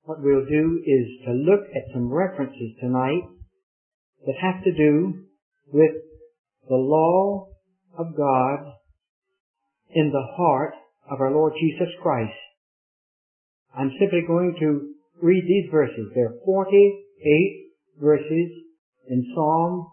what we'll do is to look at some references tonight that have to do with the law of God in the heart of our Lord Jesus Christ. I'm simply going to read these verses. There are 48 verses in Psalm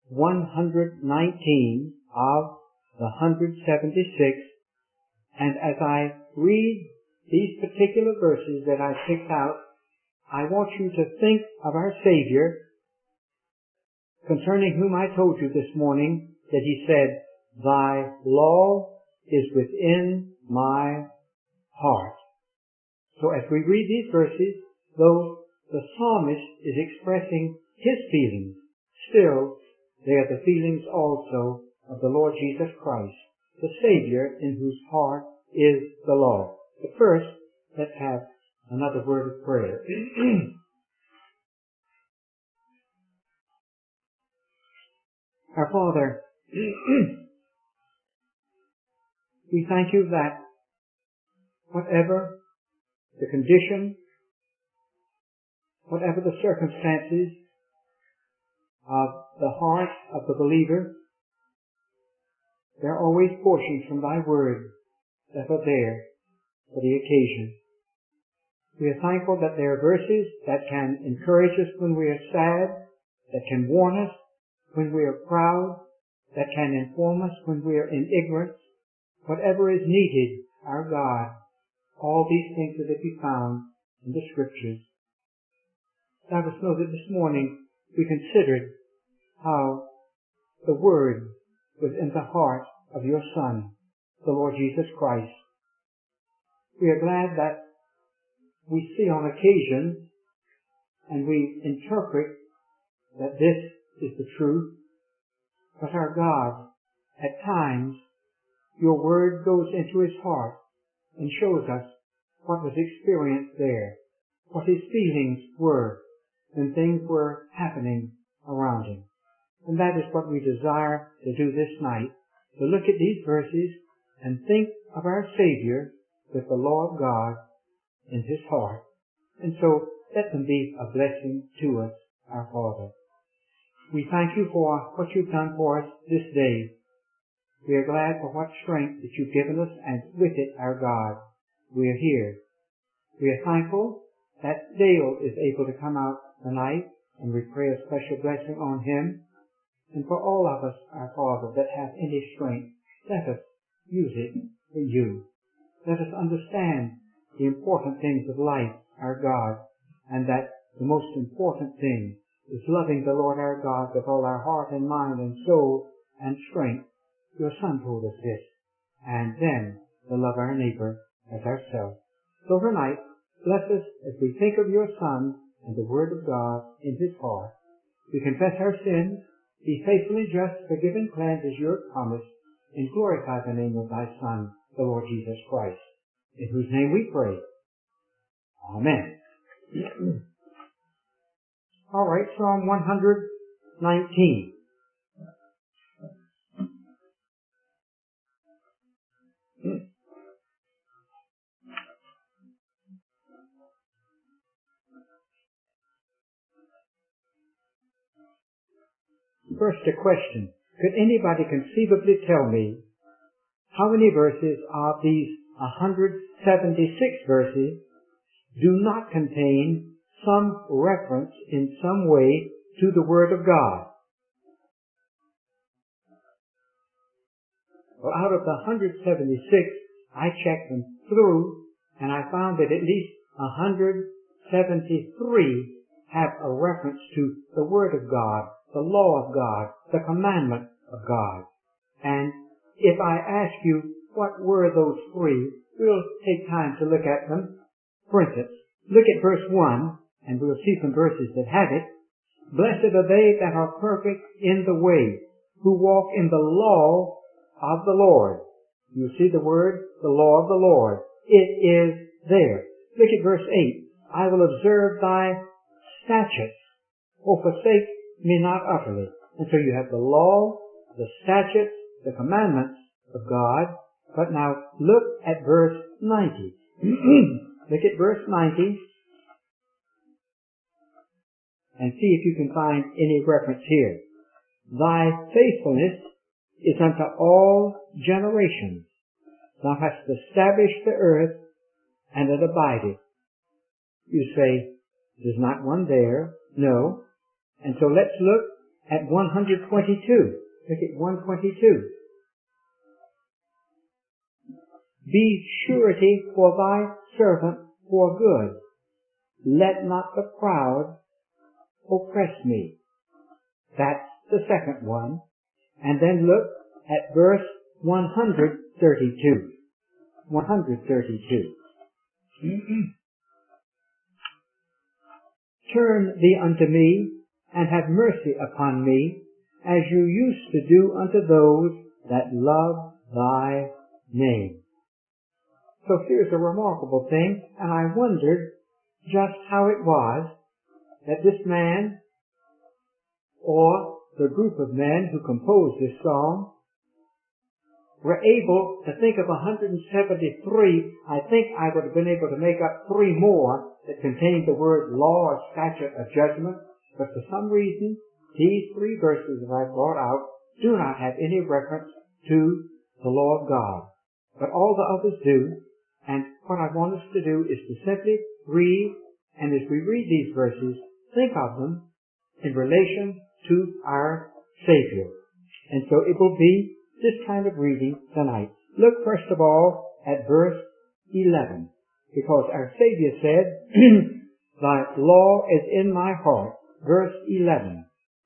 119 of the 176. And as I read these particular verses that I picked out, I want you to think of our Savior, concerning whom I told you this morning that He said, "Thy law is within my heart." So as we read these verses, though the psalmist is expressing his feelings, still they are the feelings also of the Lord Jesus Christ, the Savior in whose heart is the law. But first, let's have another word of prayer. Our Father, we thank you that whatever the condition, whatever the circumstances of the heart of the believer, there are always portions from thy word that are there for the occasion. We are thankful that there are verses that can encourage us when we are sad, that can warn us when we are proud, that can inform us when we are in ignorance. Whatever is needed, our God, all these things are to be found in the Scriptures. Let us know that this morning we considered how the Word was in the heart of your Son, the Lord Jesus Christ. We are glad that we see on occasion and we interpret that this is the truth. But our God, at times, your Word goes into His heart and shows us what was experienced there, what His feelings were when things were happening around Him. And that is what we desire to do this night, to look at these verses and think of our Savior with the law of God in His heart. And so let them be a blessing to us, our Father. We thank you for what you've done for us this day. We are glad for what strength that you've given us, and with it, our God, we are here. We are thankful that Dale is able to come out tonight, and we pray a special blessing on him. And for all of us, our Father, that have any strength, let us use it for you. Let us understand the important things of life, our God, and that the most important thing is loving the Lord our God with all our heart and mind and soul and strength. Your Son told us this. And then to love our neighbor as ourselves. So tonight, bless us as we think of your Son and the Word of God in His heart. We confess our sins, be faithfully just, forgive and cleanse as you have promised, and glorify the name of thy Son, the Lord Jesus Christ, in whose name we pray. Amen. All right, Psalm 119. First, a question. Could anybody conceivably tell me how many verses of these 176 verses do not contain some reference in some way to the Word of God? Well, out of the 176, I checked them through, and I found that at least 173 have a reference to the Word of God, the law of God, the commandment of God. And if I ask you what were those three, we'll take time to look at them. For instance, look at verse 1, and we'll see some verses that have it. Blessed are they that are perfect in the way, who walk in the law of the Lord. You see the word, the law of the Lord. It is there. Look at verse 8. I will observe thy statutes. O forsake me not utterly. And so you have the law, the statutes, the commandments of God. But now look at verse 90. Look at verse 90. and see if you can find any reference here. Thy faithfulness is unto all generations. Thou hast established the earth, and it abideth. You say, there's not one there. No. And so let's look at 122. Look at 122. Be surety for thy servant for good. Let not the proud oppress me. That's the second one. And then look at verse 132. 132. Turn thee unto me, and have mercy upon me, as you used to do unto those that love thy name. So here's a remarkable thing, and I wondered just how it was that this man, or the group of men who composed this song, were able to think of 173. I think I would have been able to make up 3 more that contained the word law or statute or judgment, but for some reason, these 3 verses that I brought out do not have any reference to the law of God. But all the others do, and what I want us to do is to simply read, and as we read these verses, think of them in relation to our Savior. And so it will be this kind of reading tonight. Look first of all at verse 11, because our Savior said, Thy law is in my heart. Verse 11,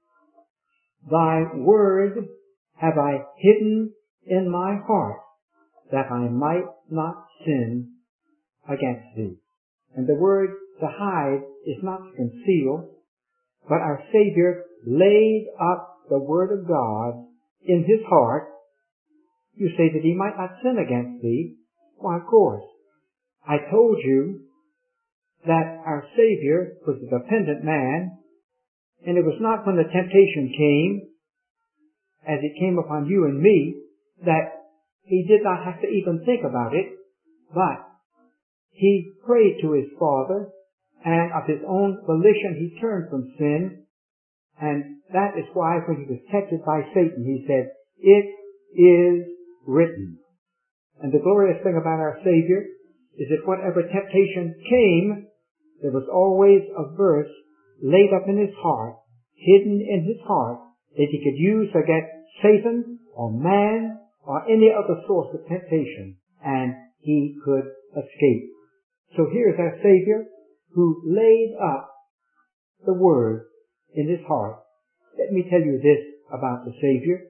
Thy word have I hidden in my heart, that I might not sin against thee. And the word to hide is not to conceal, but our Savior laid up the word of God in his heart. You say that he might not sin against thee. Why, of course. I told you that our Savior was a dependent man, and it was not when the temptation came, as it came upon you and me, that he did not have to even think about it, but he prayed to his Father, and of his own volition he turned from sin, and that is why when he was tempted by Satan, he said, It is written. And the glorious thing about our Savior is that whatever temptation came, there was always a verse laid up in his heart, hidden in his heart, that he could use against Satan or man or any other source of temptation, and he could escape. So here's our Savior who laid up the Word in his heart. Let me tell you this about the Savior.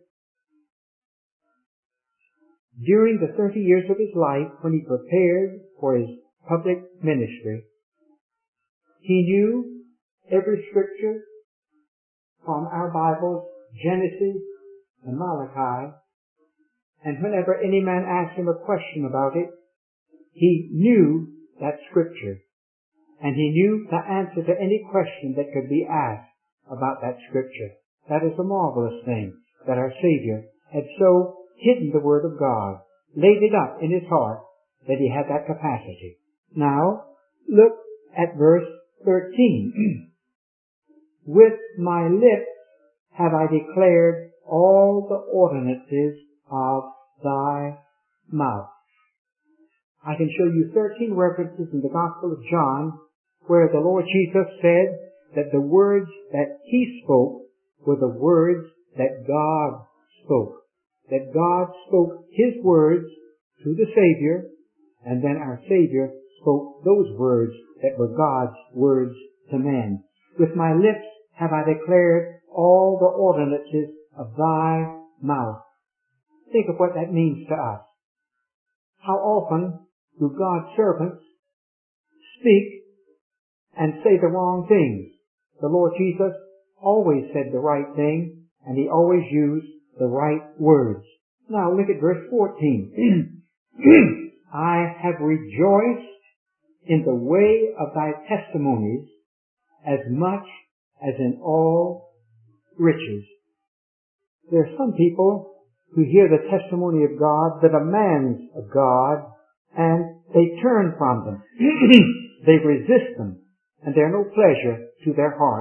During the 30 years of his life, when he prepared for his public ministry, he knew every scripture from our Bibles, Genesis and Malachi, and whenever any man asked him a question about it, he knew that scripture, and he knew the answer to any question that could be asked about that scripture. That is a marvelous thing, that our Savior had so hidden the Word of God, laid it up in his heart, that he had that capacity. Now, look at verse 13. With my lips have I declared all the ordinances of thy mouth. I can show you 13 references in the Gospel of John where the Lord Jesus said that the words that he spoke were the words that God spoke. That God spoke his words to the Savior, and then our Savior spoke those words that were God's words to men. With my lips have I declared all the ordinances of thy mouth. Think of what that means to us. How often do God's servants speak and say the wrong things? The Lord Jesus always said the right thing, and he always used the right words. Now look at verse 14. I have rejoiced in the way of thy testimonies as much as in all riches. There are some people who hear the testimony of God, the demands of God, and they turn from them. They resist them, and they're no pleasure to their hearts.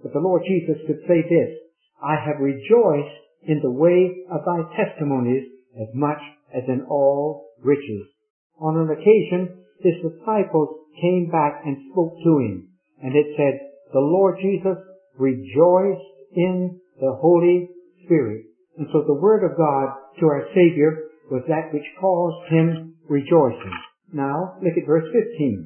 But the Lord Jesus could say this, I have rejoiced in the way of thy testimonies as much as in all riches. On an occasion, his disciples came back and spoke to him, and it said, the Lord Jesus rejoiced in the Holy Spirit. And so the Word of God to our Savior was that which caused him rejoicing. Now, look at verse 15.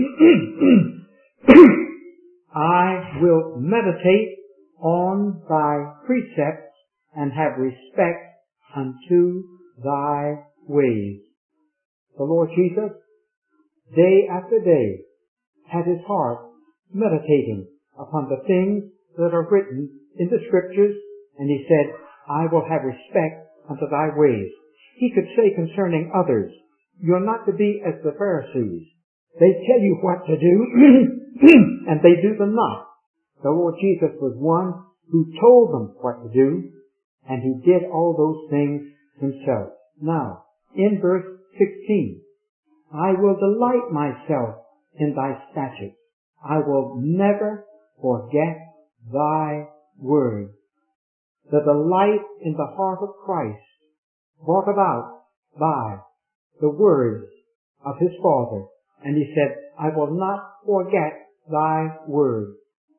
I will meditate on thy precepts and have respect unto thy ways. The Lord Jesus, day after day, had his heart meditating upon the things that are written in the Scriptures, and he said, I will have respect unto thy ways. He could say concerning others, you're not to be as the Pharisees. They tell you what to do, and they do them not. The Lord Jesus was one who told them what to do, and he did all those things himself. Now, in verse 16, I will delight myself in thy statutes. I will never forget thy word. The delight in the heart of Christ brought about by the words of his Father. And he said, I will not forget thy word.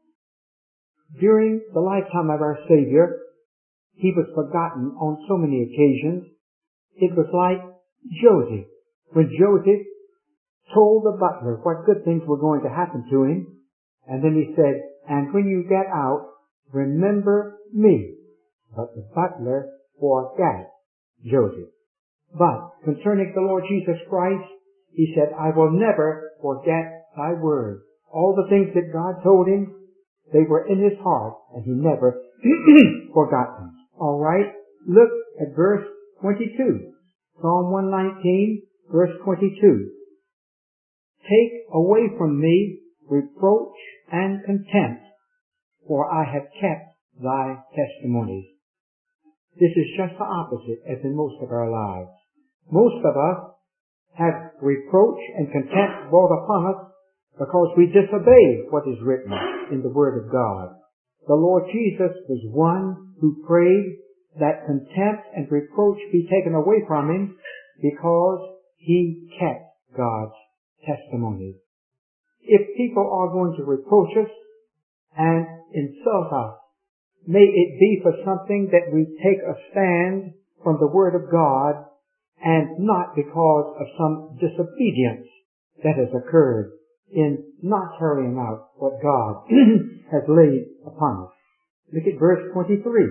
During the lifetime of our Savior, he was forgotten on so many occasions. It was like Joseph. When Joseph told the butler what good things were going to happen to him, and then he said, and when you get out, remember me. But the butler forgot Joseph. But concerning the Lord Jesus Christ, he said, I will never forget thy word. All the things that God told him, they were in his heart, and he never forgot them. All right, look at verse 22. Psalm 119, verse 22. Take away from me reproach and contempt, for I have kept thy testimonies. This is just the opposite as in most of our lives. Most of us have reproach and contempt brought upon us because we disobey what is written in the Word of God. The Lord Jesus was one who prayed that contempt and reproach be taken away from him because he kept God's testimonies. If people are going to reproach us and insult us, may it be for something that we take a stand from the Word of God and not because of some disobedience that has occurred in not carrying out what God has laid upon us. Look at verse 23.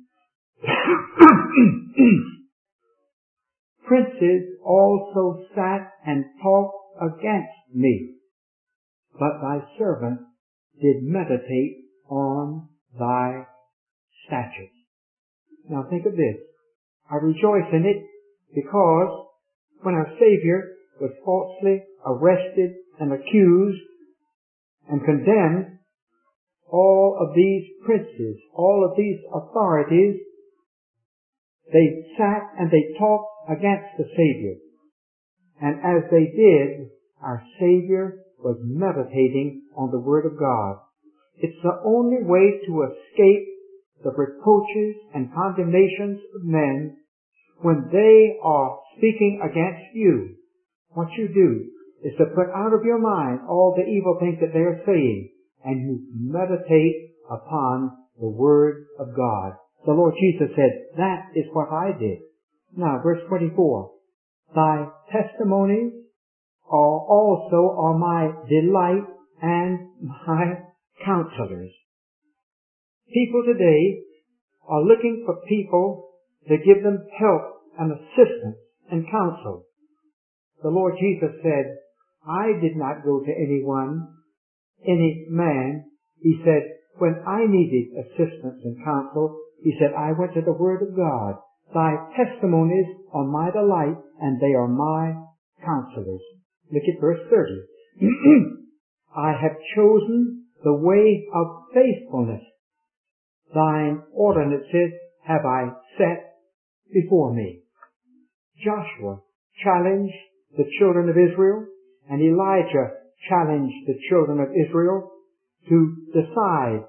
Princes also sat and talked against me, but thy servant did meditate on thy statutes. Now think of this. I rejoice in it because when our Savior was falsely arrested and accused and condemned, all of these princes, all of these authorities, they sat and they talked against the Savior. And as they did, our Savior was meditating on the Word of God. It's the only way to escape the reproaches and condemnations of men when they are speaking against you. What you do is to put out of your mind all the evil things that they are saying, and you meditate upon the Word of God. The Lord Jesus said, that is what I did. Now, verse 24. Thy testimonies are my delight and my counselors. People today are looking for people to give them help and assistance and counsel. The Lord Jesus said, I did not go to any man. He said, when I needed assistance and counsel, he said, I went to the Word of God. Thy testimonies are my delight, and they are my counselors. Look at verse 30. I have chosen the way of faithfulness. Thine ordinances have I set before me. Joshua challenged the children of Israel, and Elijah challenged the children of Israel to decide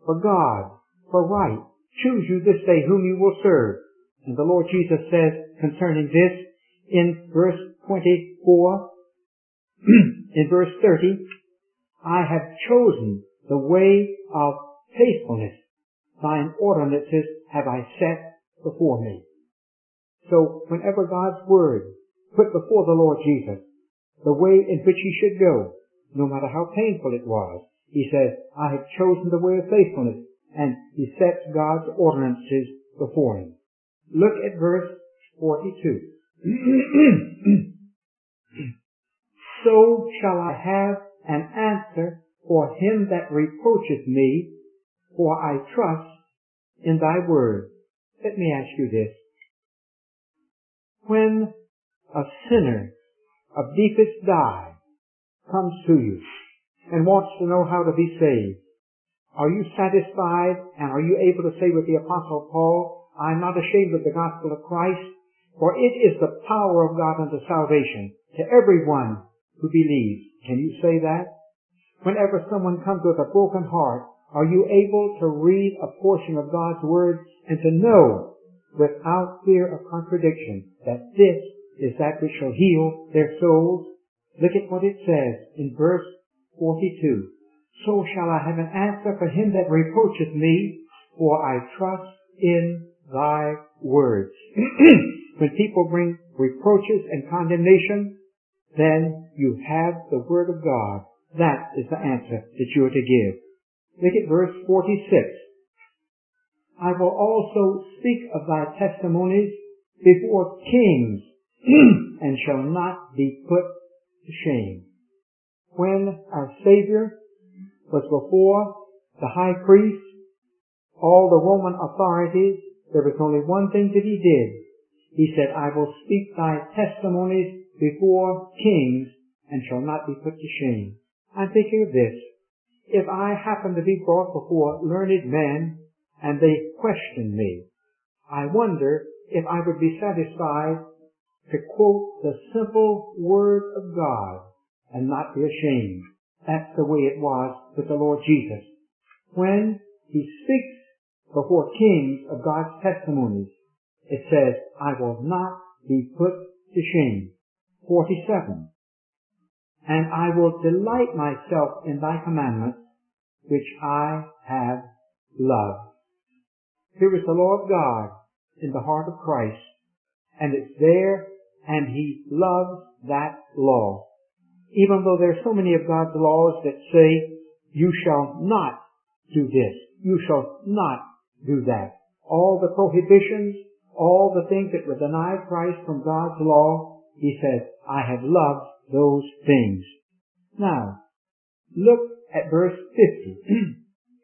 for God, for right. Choose you this day whom you will serve. And the Lord Jesus says concerning this in verse 24, in verse 30, I have chosen the way of faithfulness. Thine ordinances have I set before me. So whenever God's word put before the Lord Jesus the way in which he should go, no matter how painful it was, he says, I have chosen the way of faithfulness, and he sets God's ordinances before him. Look at verse 42. So shall I have an answer for him that reproacheth me, for I trust in thy word. Let me ask you this. When a sinner of deepest dye comes to you and wants to know how to be saved, are you satisfied and are you able to say with the Apostle Paul, I am not ashamed of the gospel of Christ, for it is the power of God unto salvation to everyone who believes. Can you say that? Whenever someone comes with a broken heart, are you able to read a portion of God's word and to know without fear of contradiction that this is that which shall heal their souls? Look at what it says in verse 42. So shall I have an answer for him that reproacheth me, for I trust in thy words. When people bring reproaches and condemnation, then you have the word of God. That is the answer that you are to give. Look at verse 46. I will also speak of thy testimonies before kings, and shall not be put to shame. When our Savior was before the high priest, all the Roman authorities, there was only one thing that he did. He said, I will speak thy testimonies before kings, and shall not be put to shame. I'm thinking of this. If I happen to be brought before learned men, and they question me, I wonder if I would be satisfied to quote the simple word of God and not be ashamed. That's the way it was with the Lord Jesus. When he speaks before kings of God's testimonies, it says, I will not be put to shame. 47. And I will delight myself in thy commandments, which I have loved. Here is the law of God in the heart of Christ, and it's there, and he loves that law. Even though there are so many of God's laws that say, you shall not do this, you shall not do that. All the prohibitions, all the things that would deny Christ from God's law, he says, I have loved those things. Now, look at verse 50.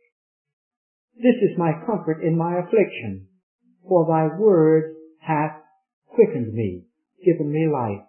This is my comfort in my affliction, for thy word hath quickened me, given me life.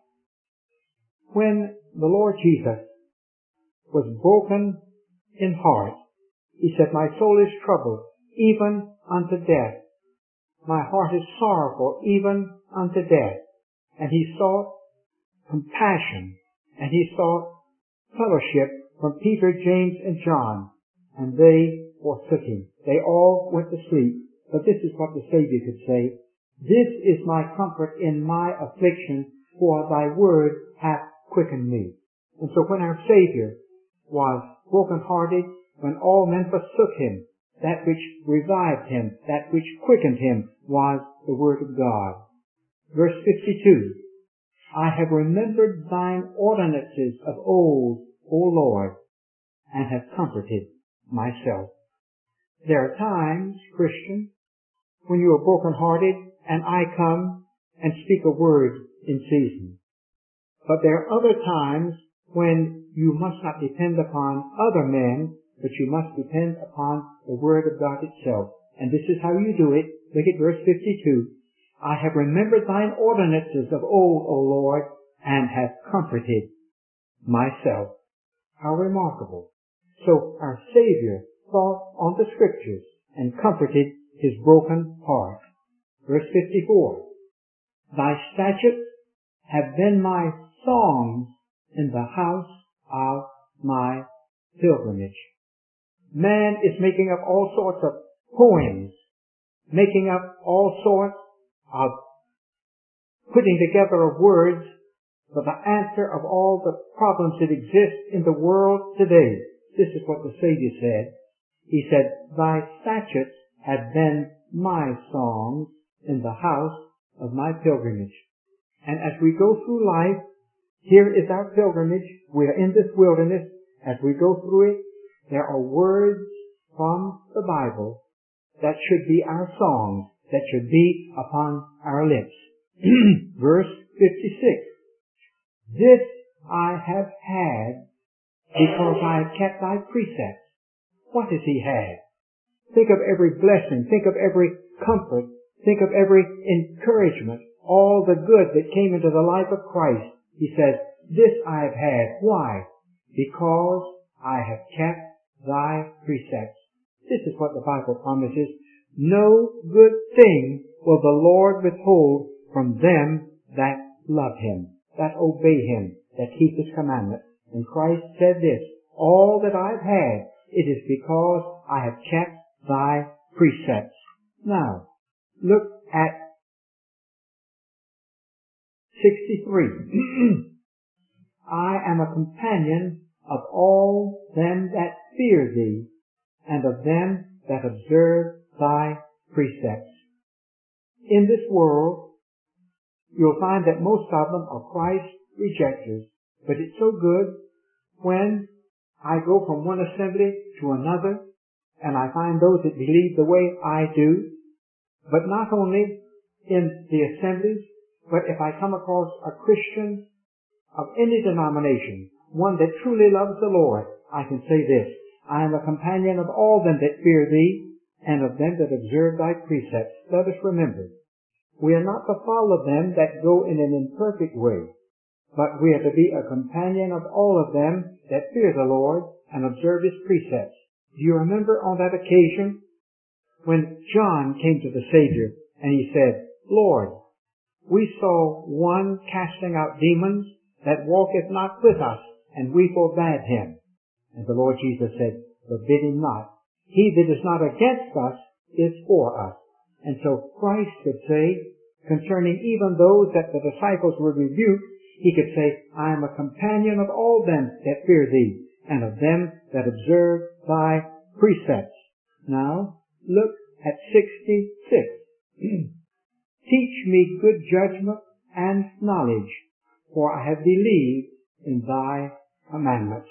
When the Lord Jesus was broken in heart, he said, my soul is troubled, even unto death. My heart is sorrowful, even unto death. And he sought compassion, and he sought fellowship from Peter, James, and John, and they forsook him. They all went to sleep. But this is what the Savior could say. This is my comfort in my affliction, for thy word hath quickened me. And so when our Savior was broken-hearted, when all men forsook him, that which revived him, that which quickened him, was the word of God. Verse 52. I have remembered thine ordinances of old, O Lord, and have comforted myself. There are times, Christian, when you are broken-hearted and I come and speak a word in season. But there are other times when you must not depend upon other men, but you must depend upon the word of God itself. And this is how you do it. Look at verse 52. I have remembered thine ordinances of old, O Lord, and have comforted myself. How remarkable. So our Savior thought on the Scriptures and comforted his broken heart. Verse 54. Thy statutes have been my songs in the house of my pilgrimage. Man is making up all sorts of poems, making up all sorts of putting together of words for the answer of all the problems that exist in the world today. This is what the Savior said. He said, "Thy statutes have been my songs in the house of my pilgrimage." And as we go through life, here is our pilgrimage. We are in this wilderness. As we go through it, there are words from the Bible that should be our songs, that should be upon our lips. Verse 56. "This I have had because I have kept thy precepts." What has he had? Think of every blessing. Think of every comfort. Think of every encouragement. All the good that came into the life of Christ. He says, "This I have had." Why? Because I have kept thy precepts. This is what the Bible promises. No good thing will the Lord withhold from them that love him, that obey him, that keep his commandments. And Christ said this, "All that I've had, it is because I have kept thy precepts." Now, look at 63. "I am a companion of all them that fear thee, and of them that observe thy precepts." In this world, you'll find that most of them are Christ rejectors. But it's so good when I go from one assembly to another, and I find those that believe the way I do. But not only in the assemblies, but if I come across a Christian of any denomination, one that truly loves the Lord, I can say this, "I am a companion of all them that fear thee, and of them that observe thy precepts." Let us remember, we are not to follow them that go in an imperfect way, but we are to be a companion of all of them that fear the Lord and observe his precepts. Do you remember on that occasion when John came to the Savior and he said, "Lord, we saw one casting out demons that walketh not with us, and we forbade him." And the Lord Jesus said, "Forbid him not. He that is not against us is for us." And so Christ could say, concerning even those that the disciples would rebuke, he could say, "I am a companion of all them that fear thee, and of them that observe thy precepts." Now, look at 66. "Teach me good judgment and knowledge, for I have believed in thy commandments."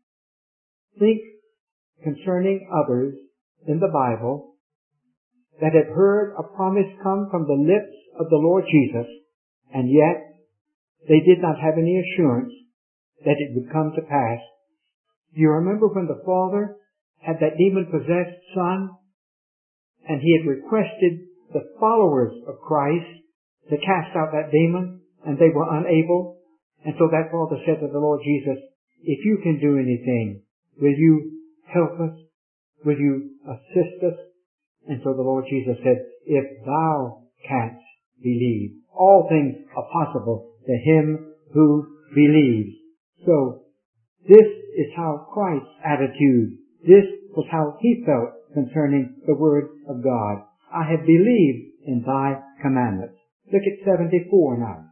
Think concerning others in the Bible that have heard a promise come from the lips of the Lord Jesus, and yet they did not have any assurance that it would come to pass. Do you remember when the father had that demon-possessed son, and he had requested the followers of Christ to cast out that demon, and they were unable? And so that father said to the Lord Jesus, "If you can do anything, will you help us? Will you assist us?" And so the Lord Jesus said, "If thou canst believe, all things are possible to him who believes." So this is how Christ's attitude, this was how he felt concerning the Word of God. "I have believed in thy commandments." Look at 74 now.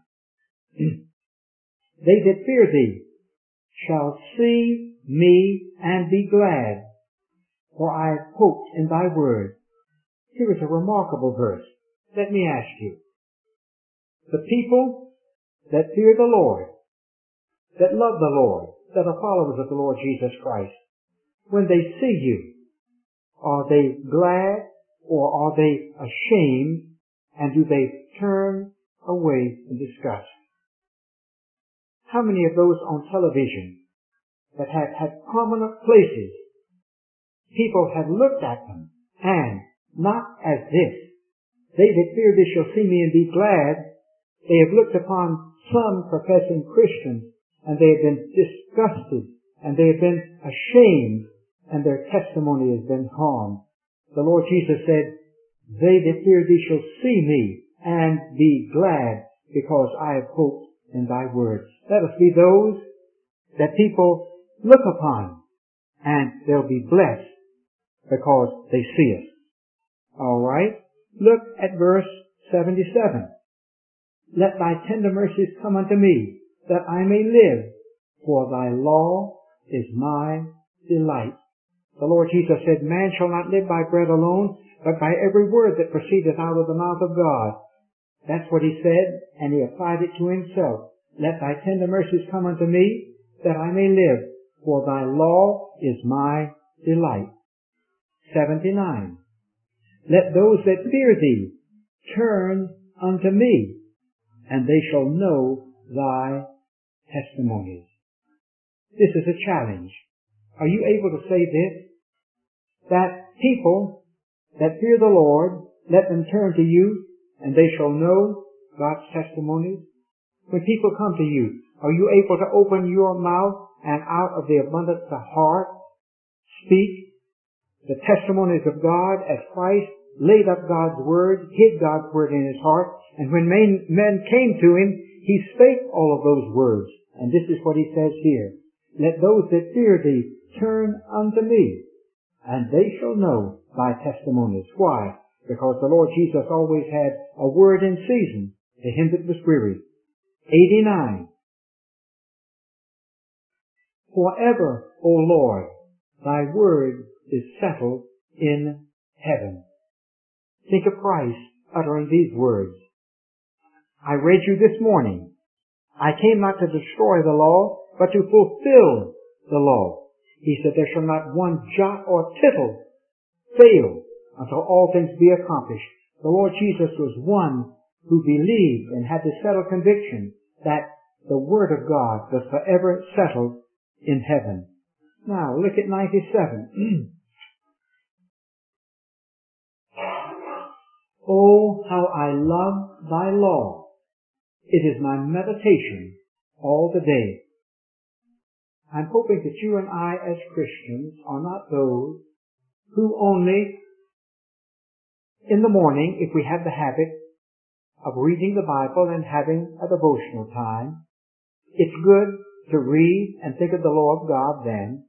"They that fear thee shall see me and be glad, for I have hoped in thy word." Here is a remarkable verse. Let me ask you, the people that fear the Lord, that love the Lord, that are followers of the Lord Jesus Christ, when they see you, are they glad or are they ashamed, and do they turn away in disgust? How many of those on television that have had prominent places, people have looked at them, and not as this, "They that fear thee shall see me and be glad," they have looked upon some professing Christians, and they have been disgusted, and they have been ashamed, and their testimony has been harmed. The Lord Jesus said, "They that fear thee shall see me and be glad, because I have hoped in thy word." Let us be those that people look upon, and they'll be blessed because they see us. All right? Look at verse 77. Let thy tender mercies come unto me, that I may live, for thy law is my delight. The Lord Jesus said, man shall not live by bread alone, but by every word that proceedeth out of the mouth of God. That's what he said, and he applied it to himself. Let thy tender mercies come unto me, that I may live, for thy law is my delight. 79. Let those that fear thee turn unto me, and they shall know thy testimonies. This is a challenge. Are you able to say this? That people that fear the Lord, let them turn to you, and they shall know God's testimonies. When people come to you, are you able to open your mouth and out of the abundance of the heart speak the testimonies of God as Christ laid up God's word, hid God's word in his heart, and when men came to him, he spake all of those words. And this is what he says here. Let those that fear thee turn unto me, and they shall know thy testimonies. Why? Because the Lord Jesus always had a word in season to him that was weary. 89. Forever, O Lord, thy word is settled in heaven. Think of Christ uttering these words. I read you this morning. I came not to destroy the law, but to fulfill the law. He said, there shall not one jot or tittle fail until all things be accomplished. The Lord Jesus was one who believed and had the settled conviction that the Word of God was forever settled in heaven. Now, look at 97. Oh, how I love thy law. It is my meditation all the day. I'm hoping that you and I as Christians are not those who only in the morning, if we have the habit of reading the Bible and having a devotional time, it's good to read and think of the law of God then.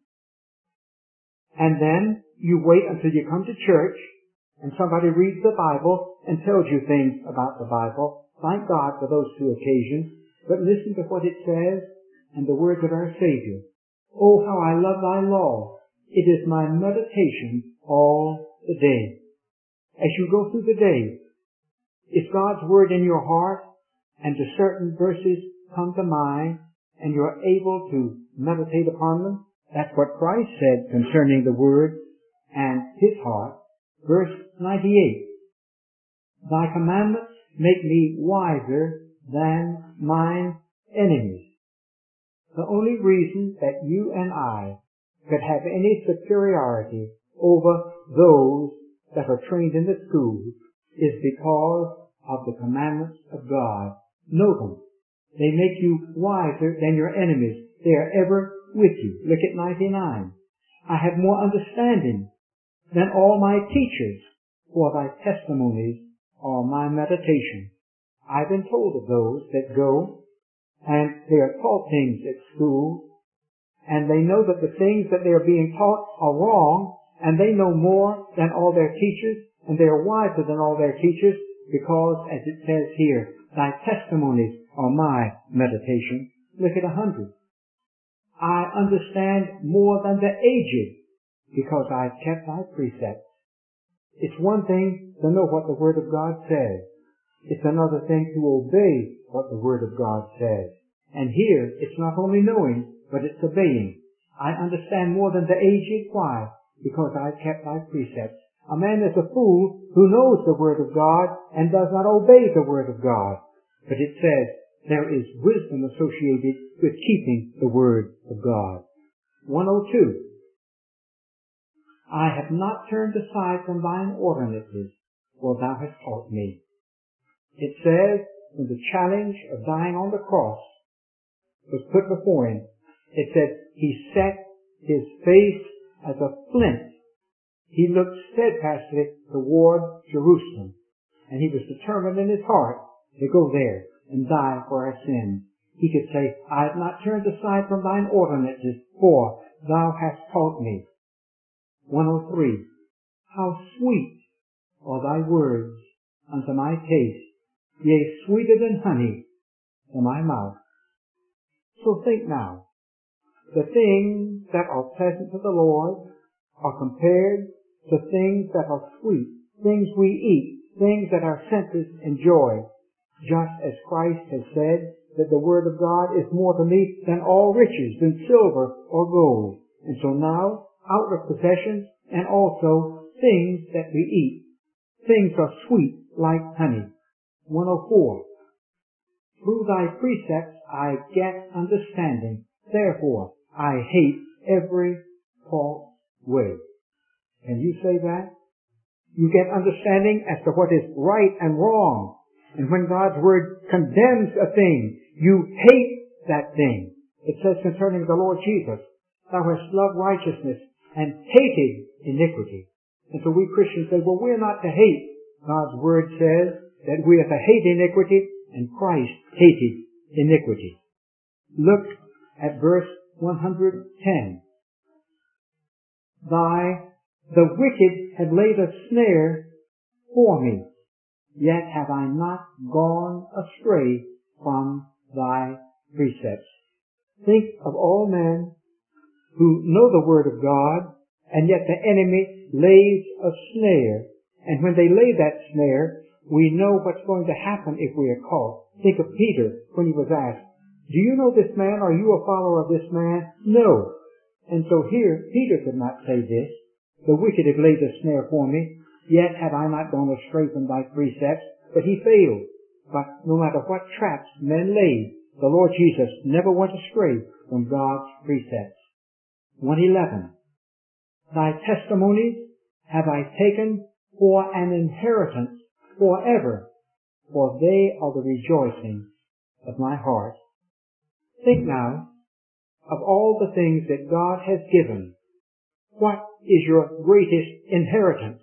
And then you wait until you come to church and somebody reads the Bible and tells you things about the Bible. Thank God for those two occasions. But listen to what it says and the words of our Savior. Oh, how I love thy law. It is my meditation all the day. As you go through the day, is God's word in your heart, and do certain verses come to mind, and you're able to meditate upon them? That's what Christ said concerning the word and his heart. Verse 98. Thy commandments make me wiser than mine enemies. The only reason that you and I could have any superiority over those that are trained in the schools is because of the commandments of God. Know them. They make you wiser than your enemies. They are ever with you. Look at 99. I have more understanding than all my teachers, for thy testimonies are my meditation. I've been told of those that go and they are taught things at school, and they know that the things that they are being taught are wrong, and they know more than all their teachers, and they are wiser than all their teachers, because, as it says here, thy testimonies are my meditation. Look at 100. I understand more than the aged, because I've kept thy precepts. It's one thing to know what the Word of God says. It's another thing to obey what the Word of God says. And here, it's not only knowing, but it's obeying. I understand more than the aged. Why? Because I've kept thy precepts. A man is a fool who knows the Word of God and does not obey the Word of God. But it says there is wisdom associated with keeping the Word of God. 102. I have not turned aside from thine ordinances, for thou hast taught me. It says, when the challenge of dying on the cross was put before him, it said, he set his face as a flint. He looked steadfastly toward Jerusalem, and he was determined in his heart to go there and die for our sins. He could say, I have not turned aside from thine ordinances, for thou hast taught me. 103. How sweet are thy words unto my taste, yea, sweeter than honey to my mouth. So think now, the things that are pleasant to the Lord are compared to things that are sweet, things we eat, things that our senses enjoy, just as Christ has said that the Word of God is more to me than all riches, than silver or gold. And so now, outward possessions and also things that we eat, things are sweet like honey. 104. Through thy precepts I get understanding, therefore I hate every false way. Can you say that? You get understanding as to what is right and wrong. And when God's Word condemns a thing, you hate that thing. It says concerning the Lord Jesus, thou hast loved righteousness and hated iniquity. And so we Christians say, well, we're not to hate. God's Word says that we are to hate iniquity, and Christ hated iniquity. Look at verse 110. The wicked have laid a snare for me, yet have I not gone astray from thy precepts. Think of all men who know the Word of God, and yet the enemy lays a snare. And when they lay that snare, we know what's going to happen if we are caught. Think of Peter when he was asked, do you know this man? Are you a follower of this man? No. And so here, Peter could not say this. The wicked have laid a snare for me, yet have I not gone astray from thy precepts. But he failed. But no matter what traps men laid, the Lord Jesus never went astray from God's precepts. 111. Thy testimonies have I taken for an inheritance forever, for they are the rejoicing of my heart. Think now of all the things that God has given. What is your greatest inheritance?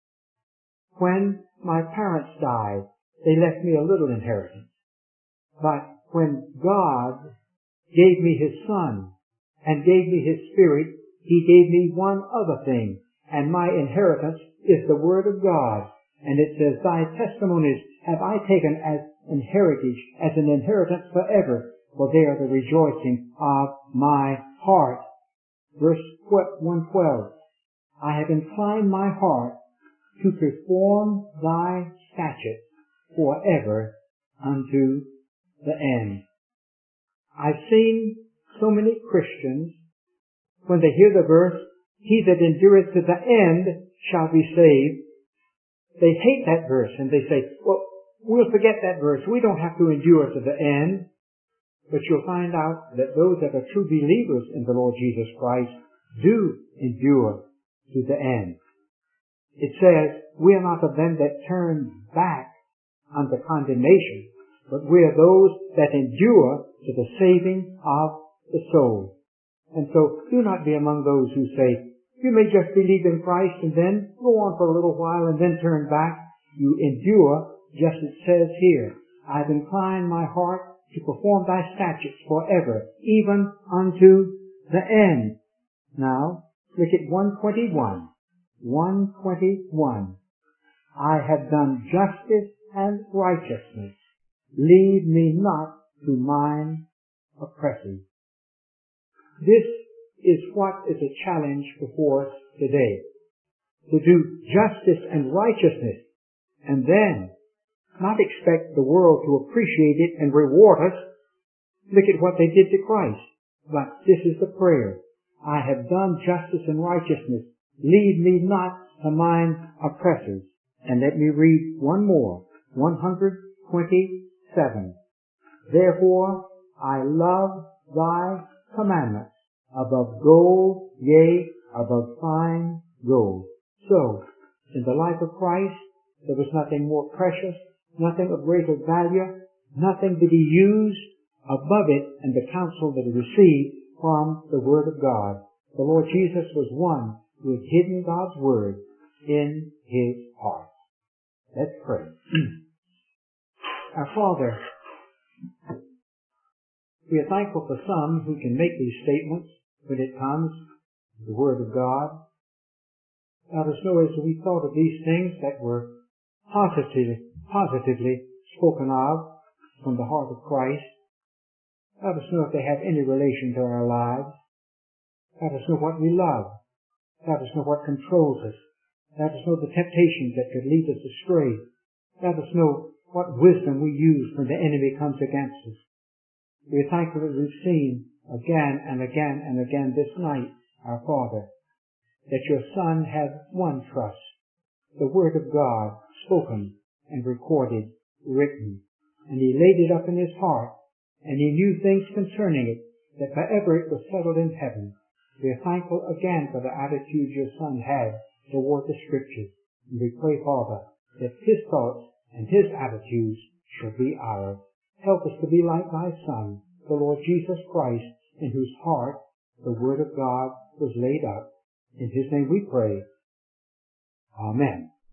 When my parents died, they left me a little inheritance. But when God gave me His Son and gave me His Spirit, He gave me one other thing, and my inheritance is the Word of God. And it says, thy testimonies have I taken as an heritage, as an inheritance forever, for they are the rejoicing of my heart. Verse 112. I have inclined my heart to perform thy statutes forever unto the end. I've seen so many Christians, when they hear the verse, he that endureth to the end shall be saved, they hate that verse and they say, well, we'll forget that verse. We don't have to endure to the end. But you'll find out that those that are true believers in the Lord Jesus Christ do endure to the end. It says, we are not of them that turn back unto condemnation, but we are those that endure to the saving of the soul. And so do not be among those who say, you may just believe in Christ and then go on for a little while and then turn back. You endure, just as it says here, I've inclined my heart to perform thy statutes forever, even unto the end. Now, look at 121. 121. I have done justice and righteousness. Lead me not to mine oppressors. This is what is a challenge before us today. To do justice and righteousness, and then not expect the world to appreciate it and reward us. Look at what they did to Christ. But this is the prayer. I have done justice and righteousness. Lead me not to mine oppressors. And let me read one more. 127. Therefore I love thy commandments above gold, yea, above fine gold. So, in the life of Christ, there was nothing more precious, nothing of greater value, nothing that he used above it and the counsel that he received from the Word of God. The Lord Jesus was one who had hidden God's Word in his heart. Let's pray. Our Father, we are thankful for some who can make these statements when it comes to the Word of God. Let us know as we thought of these things that were positively spoken of from the heart of Christ. Let us know if they have any relation to our lives. Let us know what we love. Let us know what controls us. Let us know the temptations that could lead us astray. Let us know what wisdom we use when the enemy comes against us. We are thankful that we've seen again and again and again this night, our Father, that your Son had one trust, the Word of God spoken and recorded, written, and he laid it up in his heart, and he knew things concerning it, that forever it was settled in heaven. We are thankful again for the attitude your Son had toward the Scriptures, and we pray, Father, that his thoughts and his attitudes shall be ours. Help us to be like thy Son, the Lord Jesus Christ, in whose heart the Word of God was laid up. In his name we pray. Amen.